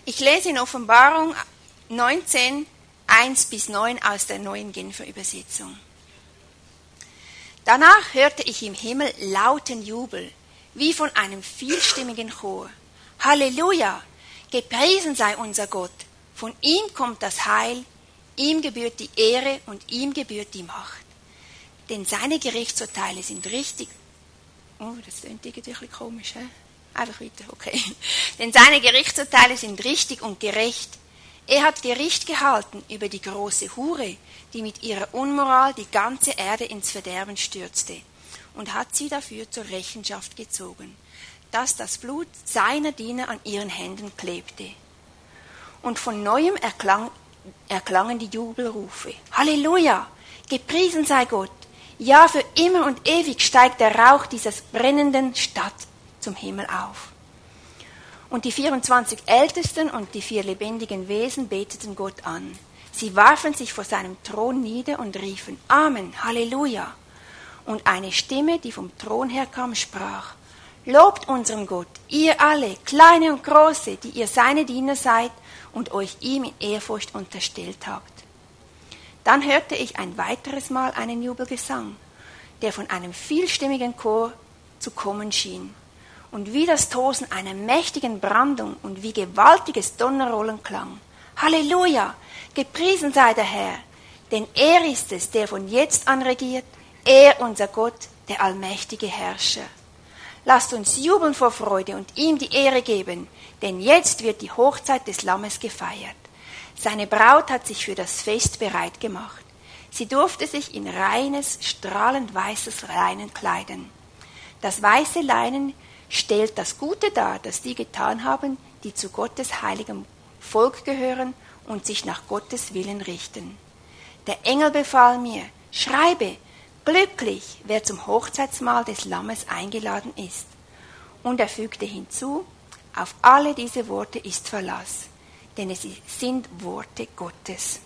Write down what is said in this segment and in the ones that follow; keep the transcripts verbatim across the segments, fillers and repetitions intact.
Ich lese in Offenbarung neunzehn, eins bis neun aus der Neuen Genfer Übersetzung. Danach hörte ich im Himmel lauten Jubel, wie von einem vielstimmigen Chor. Halleluja! Gepriesen sei unser Gott! Von ihm kommt das Heil, ihm gebührt die Ehre und ihm gebührt die Macht. Denn seine Gerichtsurteile sind richtig. Oh, das klingt irgendwie ein bisschen komisch, hä? Einfach weiter, okay. Denn seine Gerichtsurteile sind richtig und gerecht. Er hat Gericht gehalten über die große Hure, die mit ihrer Unmoral die ganze Erde ins Verderben stürzte, und hat sie dafür zur Rechenschaft gezogen, dass das Blut seiner Diener an ihren Händen klebte. Und von neuem erklang, erklangen die Jubelrufe. Halleluja! Gepriesen sei Gott! Ja, für immer und ewig steigt der Rauch dieser brennenden Stadt zum Himmel auf. Und die vierundzwanzig Ältesten und die vier lebendigen Wesen beteten Gott an. Sie warfen sich vor seinem Thron nieder und riefen Amen, Halleluja. Und eine Stimme, die vom Thron herkam, sprach: Lobt unseren Gott, ihr alle, kleine und große, die ihr seine Diener seid und euch ihm in Ehrfurcht unterstellt habt. Dann hörte ich ein weiteres Mal einen Jubelgesang, der von einem vielstimmigen Chor zu kommen schien. Und wie das Tosen einer mächtigen Brandung und wie gewaltiges Donnerrollen klang. Halleluja! Gepriesen sei der Herr, denn er ist es, der von jetzt an regiert, er, unser Gott, der allmächtige Herrscher. Lasst uns jubeln vor Freude und ihm die Ehre geben, denn jetzt wird die Hochzeit des Lammes gefeiert. Seine Braut hat sich für das Fest bereit gemacht. Sie durfte sich in reines, strahlend weißes Leinen kleiden. Das weiße Leinen stellt das Gute dar, das die getan haben, die zu Gottes heiligem Volk gehören und sich nach Gottes Willen richten. Der Engel befahl mir, schreibe, glücklich, wer zum Hochzeitsmahl des Lammes eingeladen ist. Und er fügte hinzu, auf alle diese Worte ist Verlass, denn es sind Worte Gottes.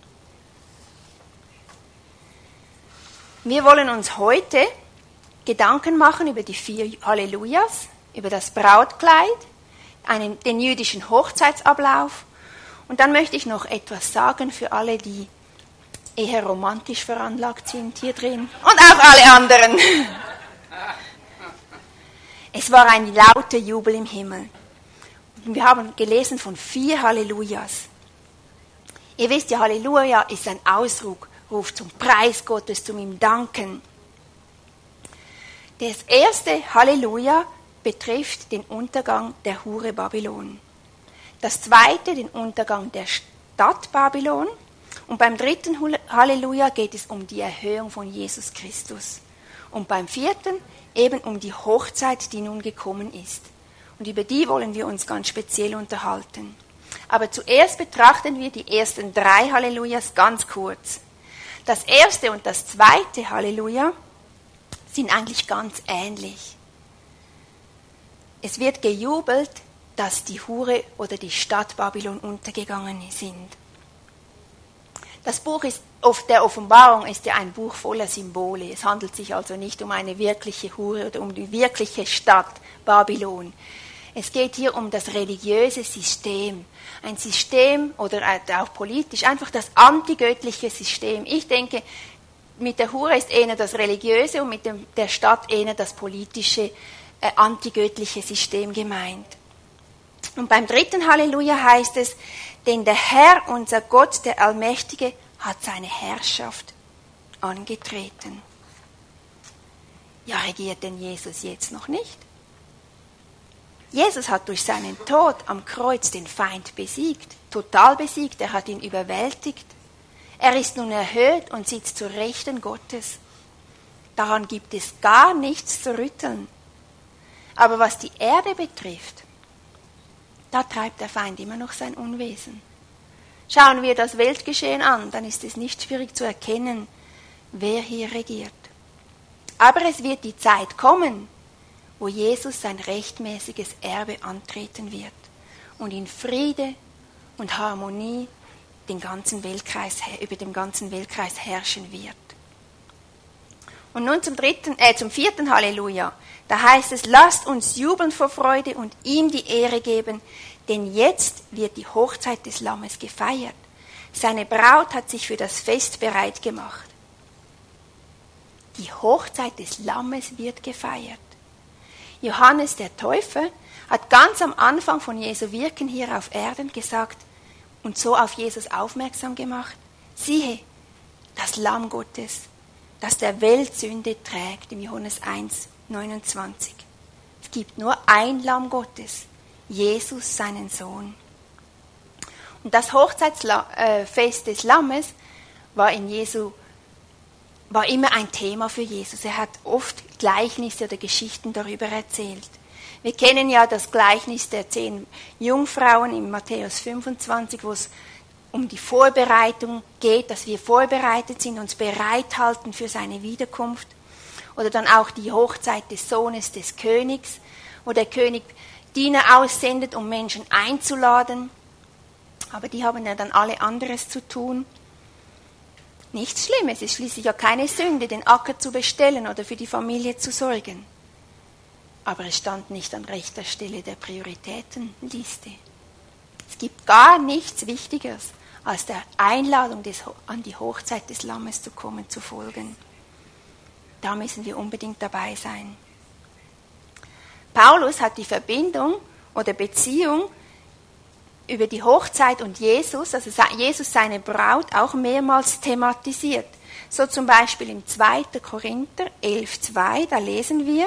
Wir wollen uns heute Gedanken machen über die vier Hallelujahs, über das Brautkleid, einen, den jüdischen Hochzeitsablauf. Und dann möchte ich noch etwas sagen für alle, die eher romantisch veranlagt sind hier drin und auch alle anderen. Es war ein lauter Jubel im Himmel. Wir haben gelesen von vier Hallelujahs. Ihr wisst ja, Halleluja ist ein Ausruf zum Preis Gottes, zum ihm Danken. Das erste Halleluja betrifft den Untergang der Hure Babylon. Das zweite den Untergang der Stadt Babylon. Und beim dritten Halleluja geht es um die Erhöhung von Jesus Christus. Und beim vierten eben um die Hochzeit, die nun gekommen ist. Und über die wollen wir uns ganz speziell unterhalten. Aber zuerst betrachten wir die ersten drei Hallelujahs ganz kurz. Das erste und das zweite Halleluja sind eigentlich ganz ähnlich. Es wird gejubelt, dass die Hure oder die Stadt Babylon untergegangen sind. Das Buch ist, der Offenbarung ist ja ein Buch voller Symbole. Es handelt sich also nicht um eine wirkliche Hure oder um die wirkliche Stadt Babylon. Es geht hier um das religiöse System. Ein System oder auch politisch, einfach das antigöttliche System. Ich denke, mit der Hure ist eher das religiöse und mit dem, der Stadt eher das politische, äh, antigöttliche System gemeint. Und beim dritten Halleluja heißt es, denn der Herr, unser Gott, der Allmächtige, hat seine Herrschaft angetreten. Ja, regiert denn Jesus jetzt noch nicht? Jesus hat durch seinen Tod am Kreuz den Feind besiegt, total besiegt, er hat ihn überwältigt. Er ist nun erhöht und sitzt zur Rechten Gottes. Daran gibt es gar nichts zu rütteln. Aber was die Erde betrifft, da treibt der Feind immer noch sein Unwesen. Schauen wir das Weltgeschehen an, dann ist es nicht schwierig zu erkennen, wer hier regiert. Aber es wird die Zeit kommen, wo Jesus sein rechtmäßiges Erbe antreten wird und in Friede und Harmonie den ganzen Weltkreis, über den ganzen Weltkreis herrschen wird. Und nun zum dritten, äh, zum vierten Halleluja. Da heißt es, lasst uns jubeln vor Freude und ihm die Ehre geben, denn jetzt wird die Hochzeit des Lammes gefeiert. Seine Braut hat sich für das Fest bereit gemacht. Die Hochzeit des Lammes wird gefeiert. Johannes der Täufer hat ganz am Anfang von Jesu Wirken hier auf Erden gesagt und so auf Jesus aufmerksam gemacht, siehe, das Lamm Gottes, das der Welt Sünde trägt, im Johannes eins, neunundzwanzig. Es gibt nur ein Lamm Gottes, Jesus, seinen Sohn. Und das Hochzeitsfest des Lammes war in Jesu, war immer ein Thema für Jesus. Er hat oft Gleichnisse oder Geschichten darüber erzählt. Wir kennen ja das Gleichnis der zehn Jungfrauen in Matthäus fünfundzwanzig, wo es um die Vorbereitung geht, dass wir vorbereitet sind, uns bereithalten für seine Wiederkunft. Oder dann auch die Hochzeit des Sohnes des Königs, wo der König Diener aussendet, um Menschen einzuladen. Aber die haben ja dann alle anderes zu tun. Nichts Schlimmes, es ist schließlich ja keine Sünde, den Acker zu bestellen oder für die Familie zu sorgen. Aber es stand nicht an rechter Stelle der Prioritätenliste. Es gibt gar nichts Wichtigeres, als der Einladung des, an die Hochzeit des Lammes zu kommen, zu folgen. Da müssen wir unbedingt dabei sein. Paulus hat die Verbindung oder Beziehung über die Hochzeit und Jesus, also Jesus seine Braut, auch mehrmals thematisiert. So zum Beispiel im zweiten Korinther elf, zwei, da lesen wir,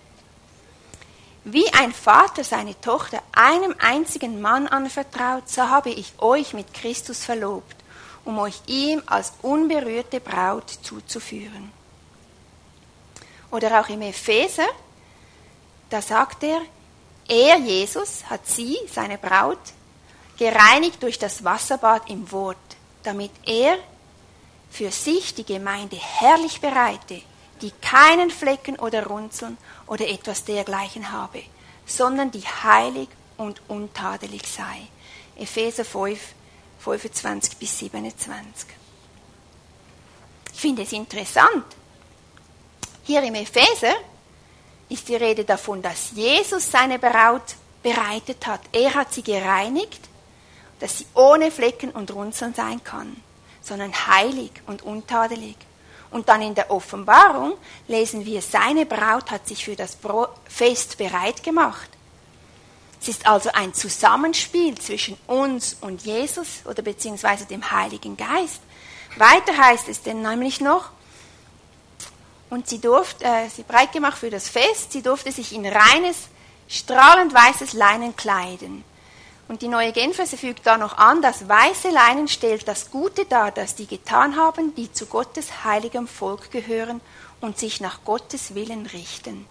wie ein Vater seine Tochter einem einzigen Mann anvertraut, so habe ich euch mit Christus verlobt, um euch ihm als unberührte Braut zuzuführen. Oder auch im Epheser, da sagt er, er, Jesus, hat sie, seine Braut, gereinigt durch das Wasserbad im Wort, damit er für sich die Gemeinde herrlich bereite, die keinen Flecken oder Runzeln oder etwas dergleichen habe, sondern die heilig und untadelig sei. Epheser fünf, fünfundzwanzig bis siebenundzwanzig. Ich finde es interessant. Hier im Epheser ist die Rede davon, dass Jesus seine Braut bereitet hat. Er hat sie gereinigt, dass sie ohne Flecken und Runzeln sein kann, sondern heilig und untadelig. Und dann in der Offenbarung lesen wir, seine Braut hat sich für das Fest bereit gemacht. Es ist also ein Zusammenspiel zwischen uns und Jesus oder beziehungsweise dem Heiligen Geist. Weiter heißt es denn nämlich noch, und sie durfte, äh, sie bereit gemacht für das Fest, sie durfte sich in reines, strahlend weißes Leinen kleiden. Und die Neue Genfer fügt da noch an, das weiße Leinen stellt das Gute dar, das die getan haben, die zu Gottes heiligem Volk gehören und sich nach Gottes Willen richten.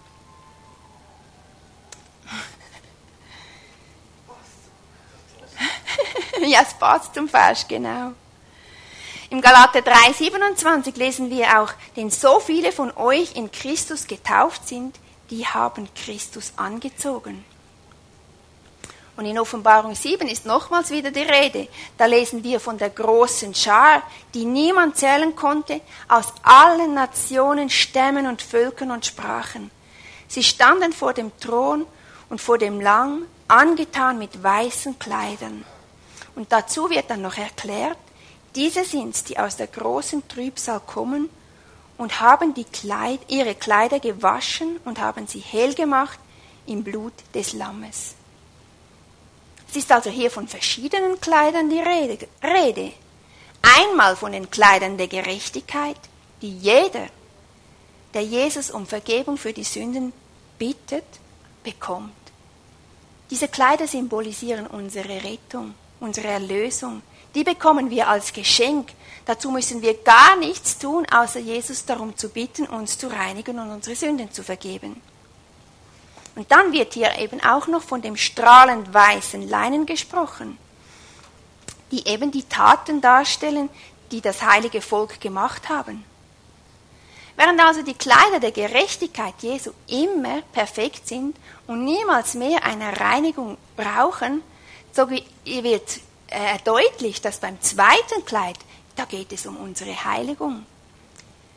Ja, es passt zum Vers, genau. Im Galater drei, siebenundzwanzig lesen wir auch, denn so viele von euch in Christus getauft sind, die haben Christus angezogen. Und in Offenbarung sieben ist nochmals wieder die Rede. Da lesen wir von der großen Schar, die niemand zählen konnte, aus allen Nationen, Stämmen und Völkern und Sprachen. Sie standen vor dem Thron und vor dem Lamm, angetan mit weißen Kleidern. Und dazu wird dann noch erklärt, diese sind's, die aus der großen Trübsal kommen und haben die Kleid, ihre Kleider gewaschen und haben sie hell gemacht im Blut des Lammes. Es ist also hier von verschiedenen Kleidern die Rede. Rede. Einmal von den Kleidern der Gerechtigkeit, die jeder, der Jesus um Vergebung für die Sünden bittet, bekommt. Diese Kleider symbolisieren unsere Rettung, unsere Erlösung. Die bekommen wir als Geschenk. Dazu müssen wir gar nichts tun, außer Jesus darum zu bitten, uns zu reinigen und unsere Sünden zu vergeben. Und dann wird hier eben auch noch von dem strahlend weißen Leinen gesprochen, die eben die Taten darstellen, die das heilige Volk gemacht haben. Während also die Kleider der Gerechtigkeit Jesu immer perfekt sind und niemals mehr eine Reinigung brauchen, so wird äh, deutlich, dass beim zweiten Kleid, da geht es um unsere Heiligung.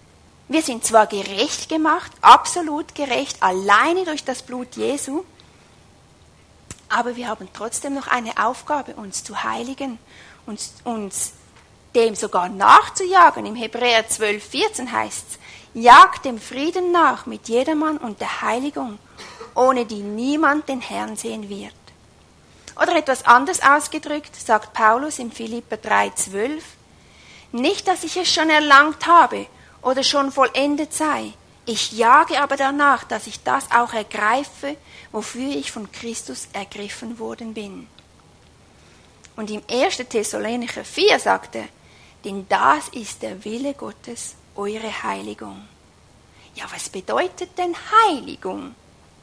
Wir sind zwar gerecht gemacht, absolut gerecht, alleine durch das Blut Jesu, aber wir haben trotzdem noch eine Aufgabe, uns zu heiligen, uns, uns dem sogar nachzujagen. Im Hebräer zwölf, vierzehn heißt es, jagt dem Frieden nach mit jedermann und der Heiligung, ohne die niemand den Herrn sehen wird. Oder etwas anders ausgedrückt, sagt Paulus in Philipper drei, zwölf, nicht, dass ich es schon erlangt habe oder schon vollendet sei, ich jage aber danach, dass ich das auch ergreife, wofür ich von Christus ergriffen worden bin. Und im ersten Thessalonicher vier sagt er, denn das ist der Wille Gottes, eure Heiligung. Ja, was bedeutet denn Heiligung?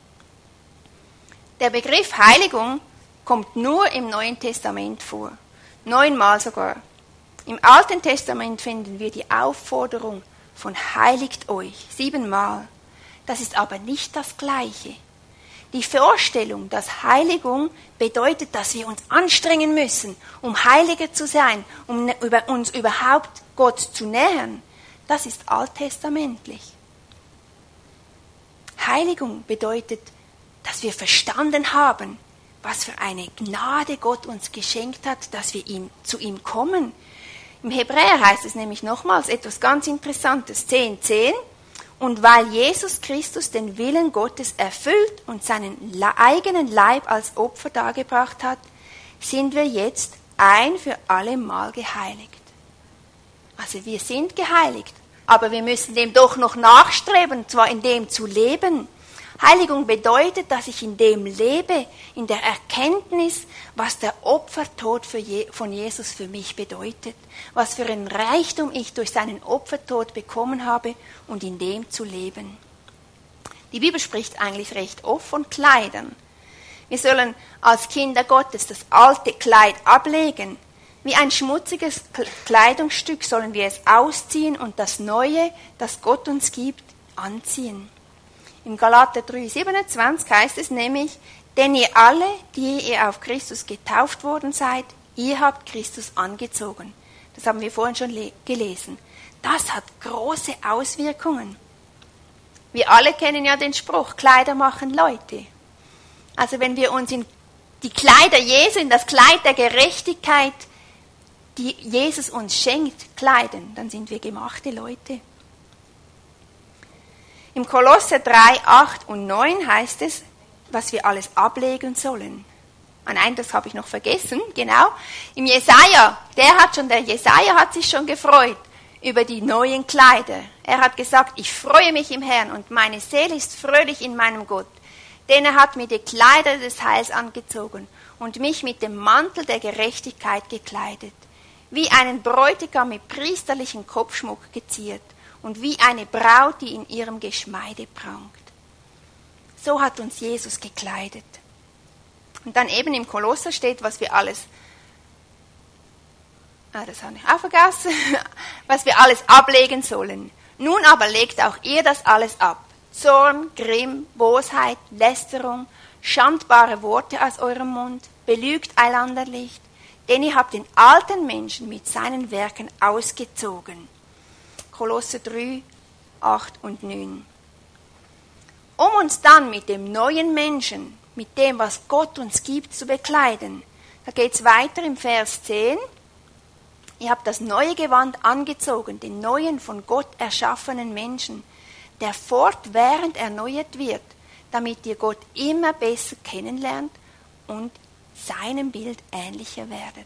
Der Begriff Heiligung kommt nur im Neuen Testament vor, neunmal sogar. Im Alten Testament finden wir die Aufforderung von heiligt euch, siebenmal. Das ist aber nicht das Gleiche. Die Vorstellung, dass Heiligung bedeutet, dass wir uns anstrengen müssen, um heiliger zu sein, um uns überhaupt Gott zu nähern, das ist alttestamentlich. Heiligung bedeutet, dass wir verstanden haben, was für eine Gnade Gott uns geschenkt hat, dass wir ihm, zu ihm kommen. Im Hebräer heißt es nämlich nochmals etwas ganz Interessantes, zehn, zehn. Und weil Jesus Christus den Willen Gottes erfüllt und seinen eigenen Leib als Opfer dargebracht hat, sind wir jetzt ein für alle Mal geheiligt. Also wir sind geheiligt, aber wir müssen dem doch noch nachstreben, zwar in dem zu leben. Heiligung bedeutet, dass ich in dem lebe, in der Erkenntnis, was der Opfertod für Je- von Jesus für mich bedeutet, was für einen Reichtum ich durch seinen Opfertod bekommen habe und in dem zu leben. Die Bibel spricht eigentlich recht oft von Kleidern. Wir sollen als Kinder Gottes das alte Kleid ablegen. Wie ein schmutziges Kleidungsstück sollen wir es ausziehen und das Neue, das Gott uns gibt, anziehen. Im Galater drei, siebenundzwanzig heißt es nämlich, denn ihr alle, die ihr auf Christus getauft worden seid, ihr habt Christus angezogen. Das haben wir vorhin schon le- gelesen. Das hat große Auswirkungen. Wir alle kennen ja den Spruch, Kleider machen Leute. Also wenn wir uns in die Kleider Jesu, in das Kleid der Gerechtigkeit, die Jesus uns schenkt, kleiden, dann sind wir gemachte Leute. Im Kolosser drei, acht und neun heißt es, was wir alles ablegen sollen. Ah nein, das habe ich noch vergessen, genau. Im Jesaja, der hat schon, der Jesaja hat sich schon gefreut über die neuen Kleider. Er hat gesagt, ich freue mich im Herrn und meine Seele ist fröhlich in meinem Gott. Denn er hat mir die Kleider des Heils angezogen und mich mit dem Mantel der Gerechtigkeit gekleidet, wie einen Bräutigam mit priesterlichem Kopfschmuck geziert und wie eine Braut, die in ihrem Geschmeide prangt. So hat uns Jesus gekleidet. Und dann eben im Kolosser steht, was wir alles, ah, das habe ich auch vergessen, was wir alles ablegen sollen. Nun aber legt auch ihr das alles ab. Zorn, Grimm, Bosheit, Lästerung, schandbare Worte aus eurem Mund, belügt einander nicht, denn ihr habt den alten Menschen mit seinen Werken ausgezogen. Kolosser drei, acht und neun. Um uns dann mit dem neuen Menschen, mit dem, was Gott uns gibt, zu bekleiden. Da geht es weiter im Vers zehn. Ihr habt das neue Gewand angezogen, den neuen von Gott erschaffenen Menschen, der fortwährend erneuert wird, damit ihr Gott immer besser kennenlernt und seinem Bild ähnlicher werdet.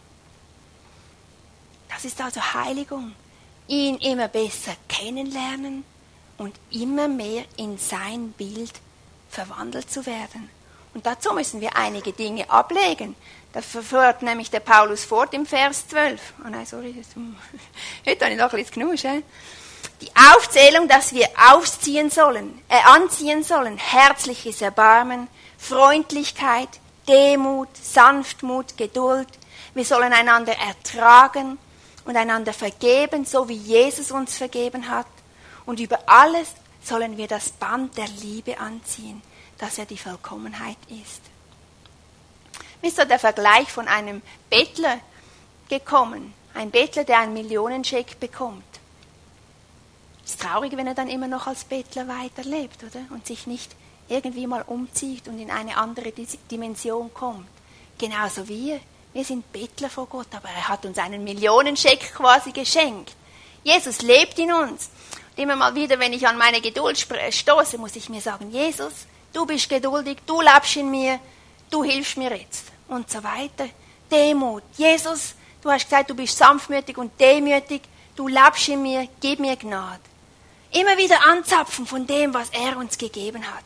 Das ist also Heiligung. Ihn immer besser kennenlernen und immer mehr in sein Bild verwandelt zu werden. Und dazu müssen wir einige Dinge ablegen. Das führt nämlich der Paulus fort im Vers zwölf. Oh nein, sorry, das, heute habe ich noch ein bisschen Knusch. He? Die Aufzählung, dass wir ausziehen sollen, äh, anziehen sollen, herzliches Erbarmen, Freundlichkeit, Demut, Sanftmut, Geduld. Wir sollen einander ertragen und einander vergeben, so wie Jesus uns vergeben hat. Und über alles sollen wir das Band der Liebe anziehen, dass er die Vollkommenheit ist. Mir ist so der Vergleich von einem Bettler gekommen. Ein Bettler, der einen Millionenscheck bekommt. Es ist traurig, wenn er dann immer noch als Bettler weiterlebt, oder? Und sich nicht irgendwie mal umzieht und in eine andere Dimension kommt. Genauso wie wir. Wir sind Bettler vor Gott, aber er hat uns einen Millionenscheck quasi geschenkt. Jesus lebt in uns. Und immer mal wieder, wenn ich an meine Geduld stoße, muss ich mir sagen, Jesus, du bist geduldig, du lebst in mir, du hilfst mir jetzt. Und so weiter. Demut. Jesus, du hast gesagt, du bist sanftmütig und demütig, du lebst in mir, gib mir Gnade. Immer wieder anzapfen von dem, was er uns gegeben hat.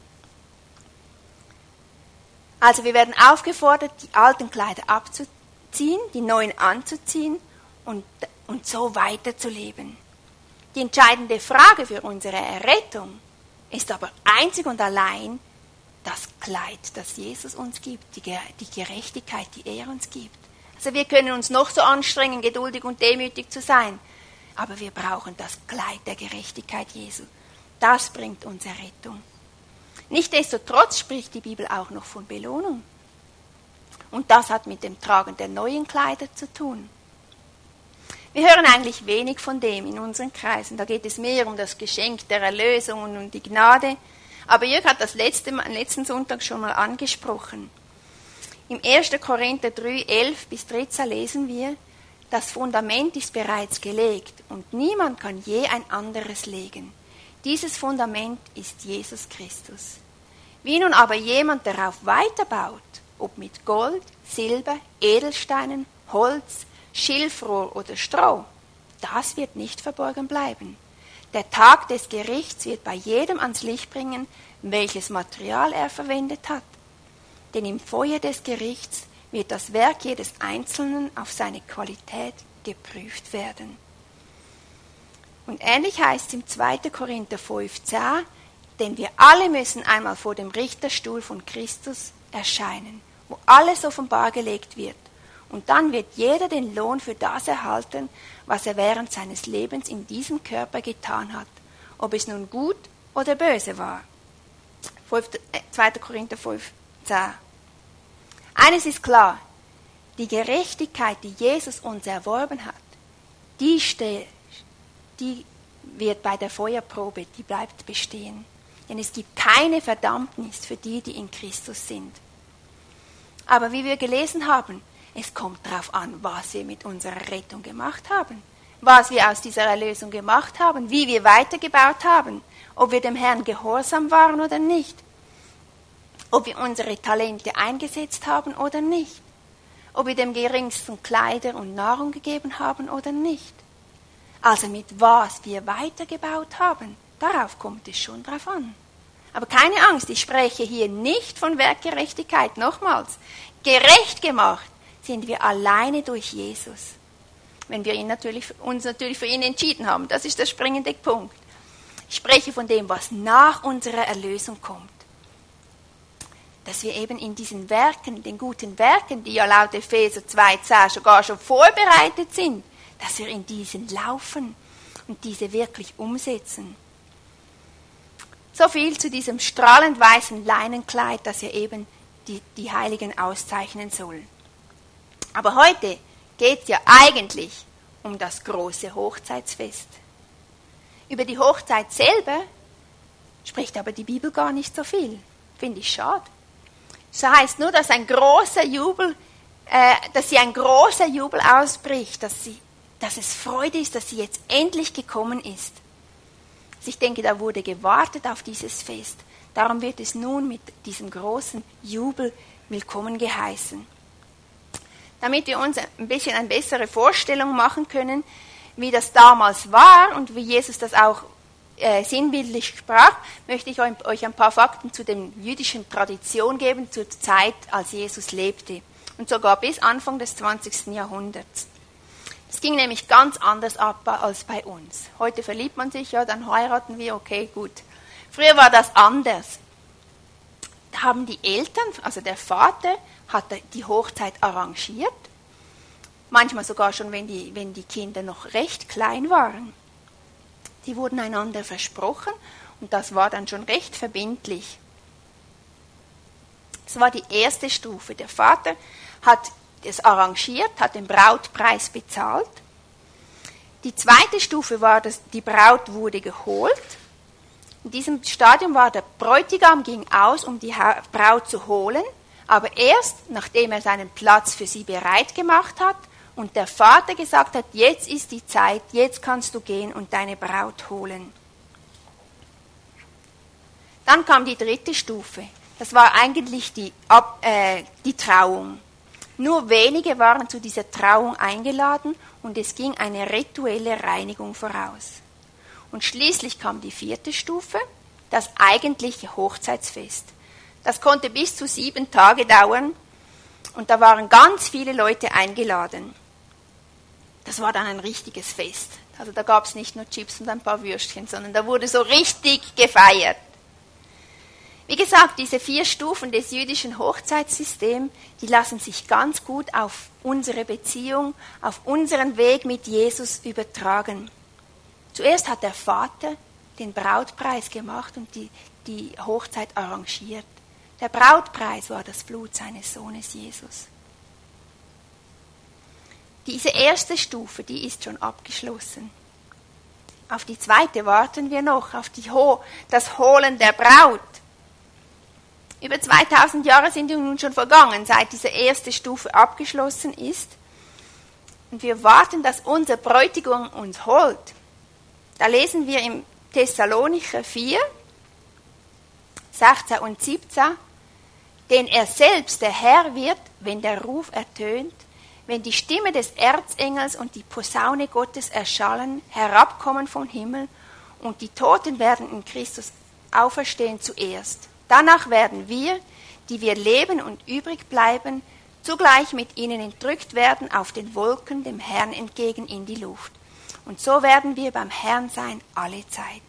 Also wir werden aufgefordert, die alten Kleider abzuziehen, die neuen anzuziehen und, und so weiterzuleben. Die entscheidende Frage für unsere Errettung ist aber einzig und allein das Kleid, das Jesus uns gibt, die, die Gerechtigkeit, die er uns gibt. Also wir können uns noch so anstrengen, geduldig und demütig zu sein, aber wir brauchen das Kleid der Gerechtigkeit Jesu. Das bringt uns Errettung. Nichtsdestotrotz spricht die Bibel auch noch von Belohnung. Und das hat mit dem Tragen der neuen Kleider zu tun. Wir hören eigentlich wenig von dem in unseren Kreisen. Da geht es mehr um das Geschenk der Erlösung und um die Gnade. Aber Jörg hat das letzte Mal, letzten Sonntag schon mal angesprochen. Im ersten Korinther drei, elf bis dreizehn lesen wir, das Fundament ist bereits gelegt und niemand kann je ein anderes legen. Dieses Fundament ist Jesus Christus. Wie nun aber jemand darauf weiterbaut, ob mit Gold, Silber, Edelsteinen, Holz, Schilfrohr oder Stroh, das wird nicht verborgen bleiben. Der Tag des Gerichts wird bei jedem ans Licht bringen, welches Material er verwendet hat. Denn im Feuer des Gerichts wird das Werk jedes Einzelnen auf seine Qualität geprüft werden. Und ähnlich heißt es im zweiten Korinther fünf, zehn, denn wir alle müssen einmal vor dem Richterstuhl von Christus erscheinen, wo alles offenbar gelegt wird. Und dann wird jeder den Lohn für das erhalten, was er während seines Lebens in diesem Körper getan hat, ob es nun gut oder böse war. zweiter Korinther fünf, zehn. Eines ist klar, die Gerechtigkeit, die Jesus uns erworben hat, die, ste- die wird bei der Feuerprobe, die bleibt bestehen. Denn es gibt keine Verdammnis für die, die in Christus sind. Aber wie wir gelesen haben, es kommt darauf an, was wir mit unserer Rettung gemacht haben, was wir aus dieser Erlösung gemacht haben, wie wir weitergebaut haben, ob wir dem Herrn gehorsam waren oder nicht, ob wir unsere Talente eingesetzt haben oder nicht, ob wir dem Geringsten Kleider und Nahrung gegeben haben oder nicht. Also mit was wir weitergebaut haben, darauf kommt es schon drauf an. Aber keine Angst, ich spreche hier nicht von Werkgerechtigkeit. Nochmals, gerecht gemacht sind wir alleine durch Jesus. Wenn wir ihn natürlich, uns natürlich für ihn entschieden haben. Das ist der springende Punkt. Ich spreche von dem, was nach unserer Erlösung kommt. Dass wir eben in diesen Werken, den guten Werken, die ja laut Epheser zwei zehn sogar schon vorbereitet sind, dass wir in diesen laufen und diese wirklich umsetzen. So viel zu diesem strahlend weißen Leinenkleid, das ja eben die, die Heiligen auszeichnen soll. Aber heute geht es ja eigentlich um das große Hochzeitsfest. Über die Hochzeit selber spricht aber die Bibel gar nicht so viel. Finde ich schade. So heißt nur, dass ein großer Jubel, äh, dass sie ein großer Jubel ausbricht, dass sie, dass es Freude ist, dass sie jetzt endlich gekommen ist. Also ich denke, da wurde gewartet auf dieses Fest. Darum wird es nun mit diesem großen Jubel willkommen geheißen. Damit wir uns ein bisschen eine bessere Vorstellung machen können, wie das damals war und wie Jesus das auch äh, sinnbildlich sprach, möchte ich euch ein paar Fakten zu der jüdischen Tradition geben, zur Zeit, als Jesus lebte. Und sogar bis Anfang des zwanzigsten Jahrhunderts. Es ging nämlich ganz anders ab als bei uns. Heute verliebt man sich, ja, dann heiraten wir, okay, gut. Früher war das anders. Da haben die Eltern, also der Vater, hat die Hochzeit arrangiert. Manchmal sogar schon, wenn die, wenn die Kinder noch recht klein waren. Die wurden einander versprochen und das war dann schon recht verbindlich. Das war die erste Stufe. Der Vater hat es arrangiert, hat den Brautpreis bezahlt. Die zweite Stufe war, dass die Braut wurde geholt. In diesem Stadium war der Bräutigam ging aus, um die Braut zu holen, aber erst nachdem er seinen Platz für sie bereit gemacht hat und der Vater gesagt hat, jetzt ist die Zeit, jetzt kannst du gehen und deine Braut holen. Dann kam die dritte Stufe. Das war eigentlich die, Ab, äh, die Trauung. Nur wenige waren zu dieser Trauung eingeladen und es ging eine rituelle Reinigung voraus. Und schließlich kam die vierte Stufe, das eigentliche Hochzeitsfest. Das konnte bis zu sieben Tage dauern und da waren ganz viele Leute eingeladen. Das war dann ein richtiges Fest. Also da gab es nicht nur Chips und ein paar Würstchen, sondern da wurde so richtig gefeiert. Wie gesagt, diese vier Stufen des jüdischen Hochzeitssystems, die lassen sich ganz gut auf unsere Beziehung, auf unseren Weg mit Jesus übertragen. Zuerst hat der Vater den Brautpreis gemacht und die, die Hochzeit arrangiert. Der Brautpreis war das Blut seines Sohnes Jesus. Diese erste Stufe, die ist schon abgeschlossen. Auf die zweite warten wir noch, auf die Ho- das Holen der Braut. Über zweitausend Jahre sind nun schon vergangen, seit diese erste Stufe abgeschlossen ist. Und wir warten, dass unser Bräutigam uns holt. Da lesen wir im Thessalonicher vier, sechzehn und siebzehn, denn er selbst, der Herr, wird, wenn der Ruf ertönt, wenn die Stimme des Erzengels und die Posaune Gottes erschallen, herabkommen vom Himmel und die Toten werden in Christus auferstehen zuerst. Danach werden wir, die wir leben und übrig bleiben, zugleich mit ihnen entrückt werden auf den Wolken dem Herrn entgegen in die Luft. Und so werden wir beim Herrn sein alle Zeit.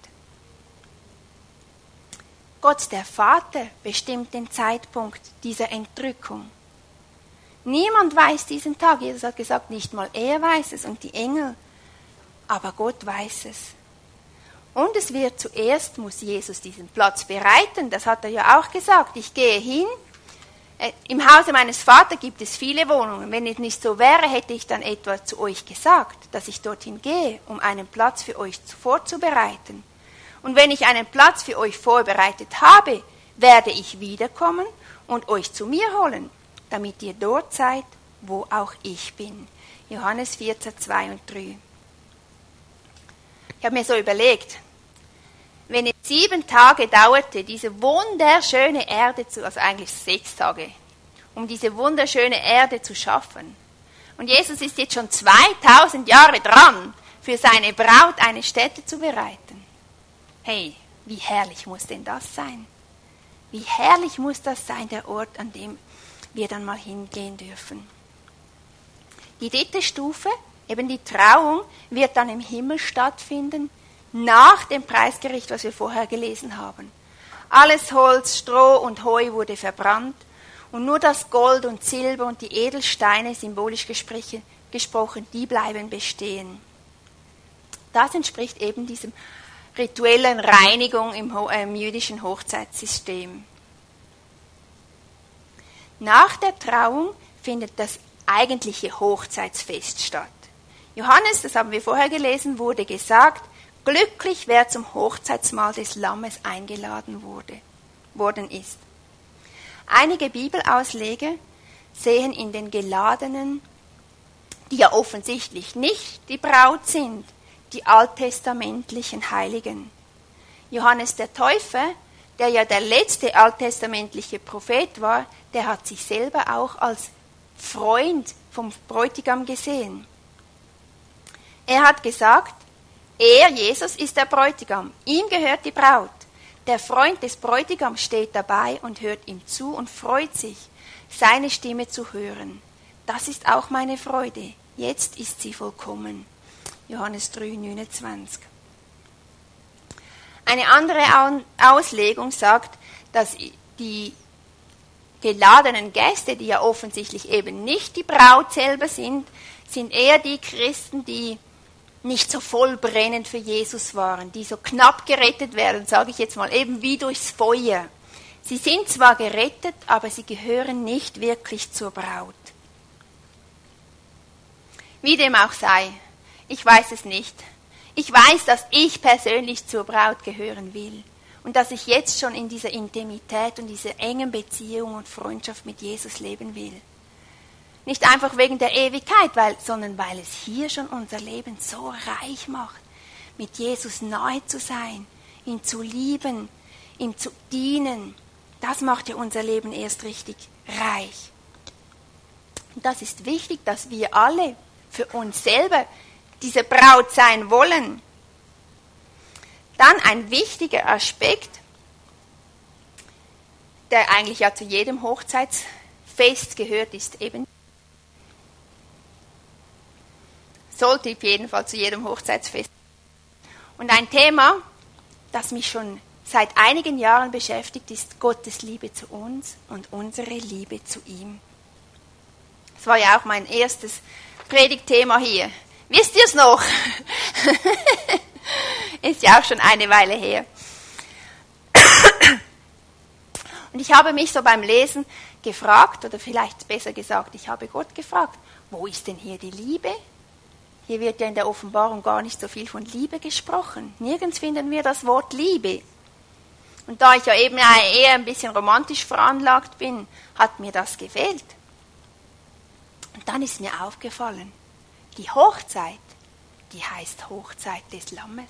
Gott, der Vater, bestimmt den Zeitpunkt dieser Entrückung. Niemand weiß diesen Tag. Jesus hat gesagt, nicht mal er weiß es und die Engel. Aber Gott weiß es. Und es wird zuerst, muss Jesus diesen Platz bereiten. Das hat er ja auch gesagt. Ich gehe hin. Im Hause meines Vaters gibt es viele Wohnungen. Wenn es nicht so wäre, hätte ich dann etwa zu euch gesagt, dass ich dorthin gehe, um einen Platz für euch vorzubereiten. Und wenn ich einen Platz für euch vorbereitet habe, werde ich wiederkommen und euch zu mir holen, damit ihr dort seid, wo auch ich bin. Johannes vierzehn, zwei und drei. Ich habe mir so überlegt, wenn es sieben Tage dauerte, diese wunderschöne Erde zu, also eigentlich sechs Tage, um diese wunderschöne Erde zu schaffen. Und Jesus ist jetzt schon zweitausend Jahre dran, für seine Braut eine Stätte zu bereiten. Hey, wie herrlich muss denn das sein? Wie herrlich muss das sein, der Ort, an dem wir dann mal hingehen dürfen. Die dritte Stufe, eben die Trauung, wird dann im Himmel stattfinden, nach dem Preisgericht, was wir vorher gelesen haben. Alles Holz, Stroh und Heu wurde verbrannt und nur das Gold und Silber und die Edelsteine, symbolisch gesprochen, die bleiben bestehen. Das entspricht eben diesem rituellen Reinigung im, im jüdischen Hochzeitssystem. Nach der Trauung findet das eigentliche Hochzeitsfest statt. Johannes, das haben wir vorher gelesen, wurde gesagt, glücklich, wer zum Hochzeitsmahl des Lammes eingeladen wurde, worden ist. Einige Bibelausleger sehen in den Geladenen, die ja offensichtlich nicht die Braut sind, die alttestamentlichen Heiligen. Johannes der Täufer, der ja der letzte alttestamentliche Prophet war, der hat sich selber auch als Freund vom Bräutigam gesehen. Er hat gesagt, er, Jesus, ist der Bräutigam, ihm gehört die Braut. Der Freund des Bräutigams steht dabei und hört ihm zu und freut sich, seine Stimme zu hören. Das ist auch meine Freude, jetzt ist sie vollkommen. Johannes drei, neunundzwanzig. Eine andere Auslegung sagt, dass die geladenen Gäste, die ja offensichtlich eben nicht die Braut selber sind, sind eher die Christen, die nicht so voll brennend für Jesus waren, die so knapp gerettet werden, sage ich jetzt mal, eben wie durchs Feuer. Sie sind zwar gerettet, aber sie gehören nicht wirklich zur Braut. Wie dem auch sei, Ich weiß es nicht. Ich weiß, dass ich persönlich zur Braut gehören will und dass ich jetzt schon in dieser Intimität und dieser engen Beziehung und Freundschaft mit Jesus leben will. Nicht einfach wegen der Ewigkeit, weil, sondern weil es hier schon unser Leben so reich macht, mit Jesus neu zu sein, ihn zu lieben, ihm zu dienen. Das macht ja unser Leben erst richtig reich. Und das ist wichtig, dass wir alle für uns selber diese Braut sein wollen. Dann ein wichtiger Aspekt, der eigentlich ja zu jedem Hochzeitsfest gehört, ist eben, sollte auf jeden Fall zu jedem Hochzeitsfest. Und ein Thema, das mich schon seit einigen Jahren beschäftigt, ist Gottes Liebe zu uns und unsere Liebe zu ihm. Das war ja auch mein erstes Predigtthema hier. Wisst ihr es noch? Ist ja auch schon eine Weile her. Und ich habe mich so beim Lesen gefragt, oder vielleicht besser gesagt, ich habe Gott gefragt, wo ist denn hier die Liebe? Hier wird ja in der Offenbarung gar nicht so viel von Liebe gesprochen. Nirgends finden wir das Wort Liebe. Und da ich ja eben eher ein bisschen romantisch veranlagt bin, hat mir das gefehlt. Und dann ist mir aufgefallen, die Hochzeit, die heißt Hochzeit des Lammes.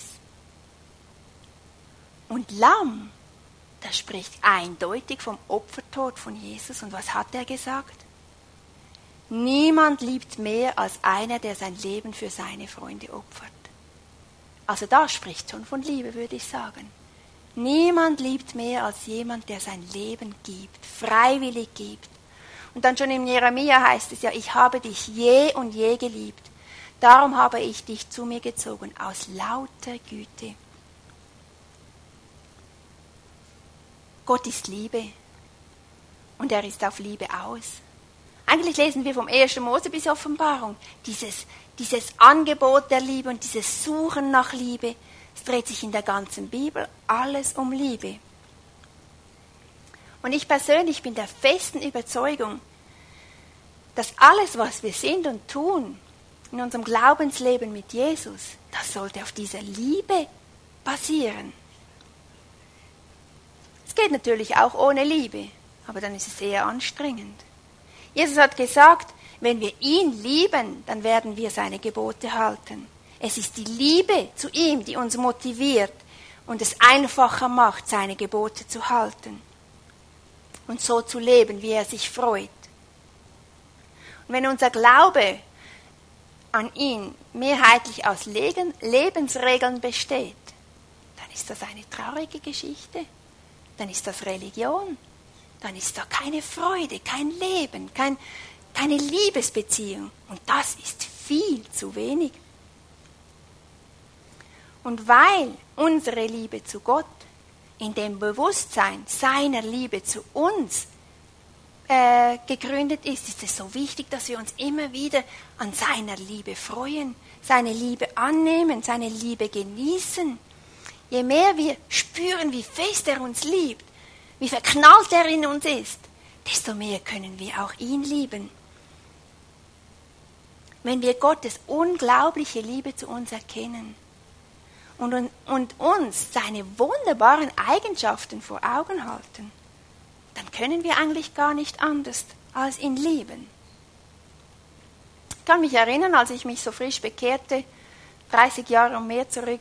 Und Lamm, das spricht eindeutig vom Opfertod von Jesus. Und was hat er gesagt? Niemand liebt mehr als einer, der sein Leben für seine Freunde opfert. Also da spricht schon von Liebe, würde ich sagen. Niemand liebt mehr als jemand, der sein Leben gibt, freiwillig gibt. Und dann schon im Jeremia heißt es ja, ich habe dich je und je geliebt. Darum habe ich dich zu mir gezogen, aus lauter Güte. Gott ist Liebe. Und er ist auf Liebe aus. Eigentlich lesen wir vom ersten Mose bis Offenbarung dieses, dieses Angebot der Liebe und dieses Suchen nach Liebe. Es dreht sich in der ganzen Bibel alles um Liebe. Und ich persönlich bin der festen Überzeugung, dass alles, was wir sind und tun in unserem Glaubensleben mit Jesus, das sollte auf dieser Liebe basieren. Es geht natürlich auch ohne Liebe, aber dann ist es eher anstrengend. Jesus hat gesagt, wenn wir ihn lieben, dann werden wir seine Gebote halten. Es ist die Liebe zu ihm, die uns motiviert und es einfacher macht, seine Gebote zu halten und so zu leben, wie er sich freut. Und wenn unser Glaube an ihn mehrheitlich aus Lebensregeln besteht, dann ist das eine traurige Geschichte. Dann ist das Religion. Dann ist da keine Freude, kein Leben, kein, keine Liebesbeziehung. Und das ist viel zu wenig. Und weil unsere Liebe zu Gott in dem Bewusstsein seiner Liebe zu uns äh, gegründet ist, ist es so wichtig, dass wir uns immer wieder an seiner Liebe freuen, seine Liebe annehmen, seine Liebe genießen. Je mehr wir spüren, wie fest er uns liebt, wie verknallt er in uns ist, desto mehr können wir auch ihn lieben. Wenn wir Gottes unglaubliche Liebe zu uns erkennen und, und, und uns seine wunderbaren Eigenschaften vor Augen halten, dann können wir eigentlich gar nicht anders als ihn lieben. Ich kann mich erinnern, als ich mich so frisch bekehrte, dreißig Jahre und mehr zurück,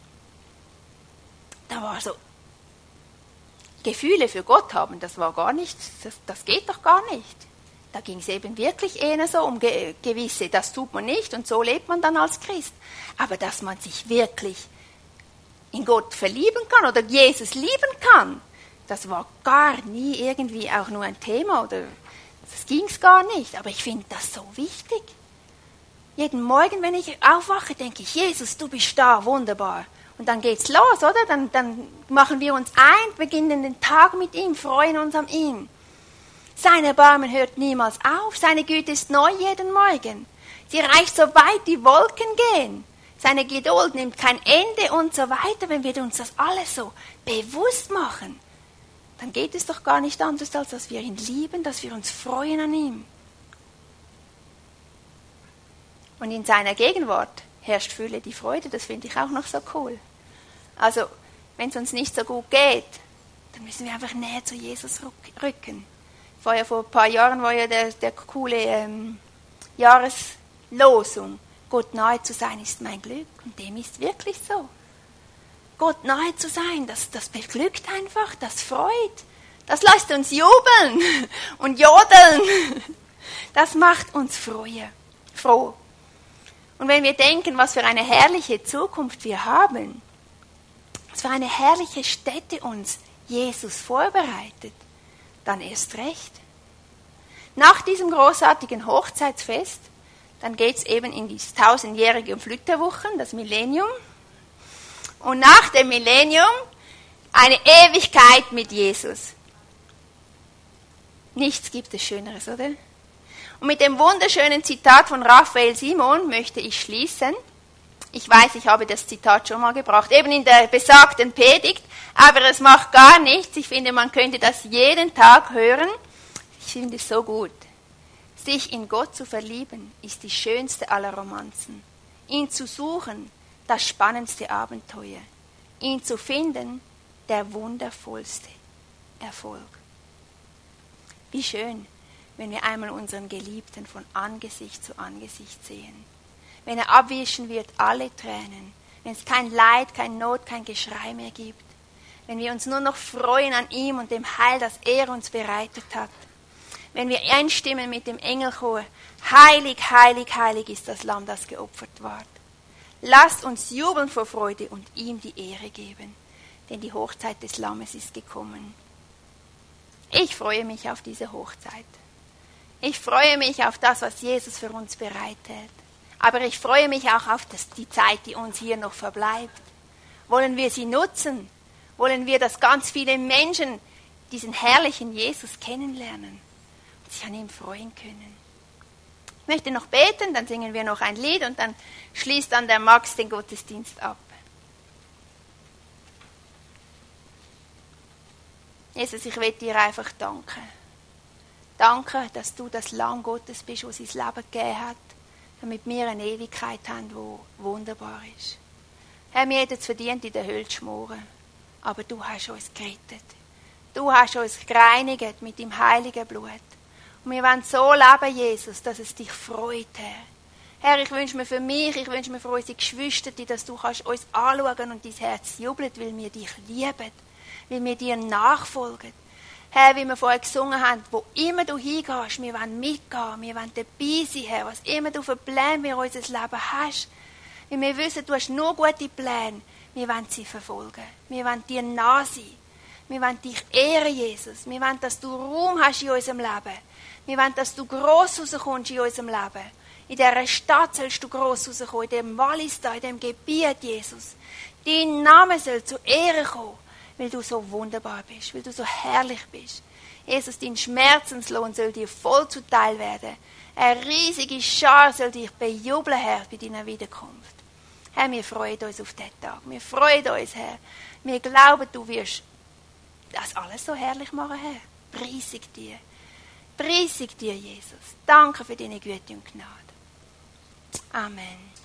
da war so, Gefühle für Gott haben, das war gar nicht, das, das geht doch gar nicht. Da ging es eben wirklich eher so um ge- gewisse, das tut man nicht und so lebt man dann als Christ. Aber dass man sich wirklich in Gott verlieben kann oder Jesus lieben kann, das war gar nie irgendwie auch nur ein Thema oder das ging es gar nicht. Aber ich finde das so wichtig. Jeden Morgen, wenn ich aufwache, denke ich, Jesus, du bist da, wunderbar. Und dann geht's los, oder? Dann, dann machen wir uns ein, beginnen den Tag mit ihm, freuen uns an ihm. Sein Erbarmen hört niemals auf, seine Güte ist neu jeden Morgen. Sie reicht so weit die Wolken gehen. Seine Geduld nimmt kein Ende und so weiter. Wenn wir uns das alles so bewusst machen, dann geht es doch gar nicht anders, als dass wir ihn lieben, dass wir uns freuen an ihm. Und in seiner Gegenwart herrscht Fülle die Freude. Das finde ich auch noch so cool. Also, wenn es uns nicht so gut geht, dann müssen wir einfach näher zu Jesus rücken. Vorher, vor ein paar Jahren war ja der, der coole ähm, Jahreslosung. Gott nahe zu sein ist mein Glück. Und dem ist wirklich so. Gott nahe zu sein, das, das beglückt einfach, das freut. Das lässt uns jubeln und jodeln. Das macht uns freue, froh. Und wenn wir denken, was für eine herrliche Zukunft wir haben, was für eine herrliche Stätte uns Jesus vorbereitet, dann erst recht. Nach diesem großartigen Hochzeitsfest, dann geht es eben in die tausendjährige Flitterwochen, das Millennium. Und nach dem Millennium eine Ewigkeit mit Jesus. Nichts gibt es Schöneres, oder? Und mit dem wunderschönen Zitat von Raphael Simon möchte ich schließen. Ich weiß, ich habe das Zitat schon mal gebracht, eben in der besagten Predigt, aber es macht gar nichts. Ich finde, man könnte das jeden Tag hören. Ich finde es so gut. Sich in Gott zu verlieben, ist die schönste aller Romanzen. Ihn zu suchen, das spannendste Abenteuer. Ihn zu finden, der wundervollste Erfolg. Wie schön, wenn wir einmal unseren Geliebten von Angesicht zu Angesicht sehen. Wenn er abwischen wird alle Tränen, wenn es kein Leid, kein Not, kein Geschrei mehr gibt, wenn wir uns nur noch freuen an ihm und dem Heil, das er uns bereitet hat, wenn wir einstimmen mit dem Engelchor, heilig, heilig, heilig ist das Lamm, das geopfert ward. Lasst uns jubeln vor Freude und ihm die Ehre geben, denn die Hochzeit des Lammes ist gekommen. Ich freue mich auf diese Hochzeit. Ich freue mich auf das, was Jesus für uns bereithält. Aber ich freue mich auch auf das, die Zeit, die uns hier noch verbleibt. Wollen wir sie nutzen? Wollen wir, dass ganz viele Menschen diesen herrlichen Jesus kennenlernen und sich an ihm freuen können? Ich möchte noch beten, dann singen wir noch ein Lied und dann schließt dann der Max den Gottesdienst ab. Jesus, ich will dir einfach danken. Danke, dass du das Lamm Gottes bist, das sein Leben gegeben hat, damit wir eine Ewigkeit haben, die wunderbar ist. Herr, wir hätten es verdient, in der Hölle zu schmoren, aber du hast uns gerettet. Du hast uns gereinigt mit deinem heiligen Blut. Und wir wollen so leben, Jesus, dass es dich freut, Herr. Herr, ich wünsche mir für mich, ich wünsche mir für unsere Geschwister, dass du kannst uns anschauen und dein Herz jubelt, weil wir dich lieben, weil wir dir nachfolgen. Herr, wie wir vorher gesungen haben, wo immer du hingehst, wir wollen mitgehen, wir wollen dabei sein, Herr, was immer du für Pläne für unser Leben hast. Weil wir wissen, du hast nur gute Pläne, wir wollen sie verfolgen. Wir wollen dir nah sein. Wir wollen dich ehren, Jesus. Wir wollen, dass du Raum hast in unserem Leben. Wir wollen, dass du gross rauskommst in unserem Leben. In dieser Stadt sollst du gross rauskommen, in dem Wallis da, in dem Gebiet, Jesus. Dein Name soll zu Ehre kommen, weil du so wunderbar bist, weil du so herrlich bist. Jesus, dein Schmerzenslohn soll dir voll zuteil werden. Eine riesige Schar soll dich bejubeln, Herr, bei deiner Wiederkunft. Herr, wir freuen uns auf diesen Tag. Wir freuen uns, Herr. Wir glauben, du wirst das alles so herrlich machen, Herr. Preisig dir. Preisig dir, Jesus. Danke für deine Güte und Gnade. Amen.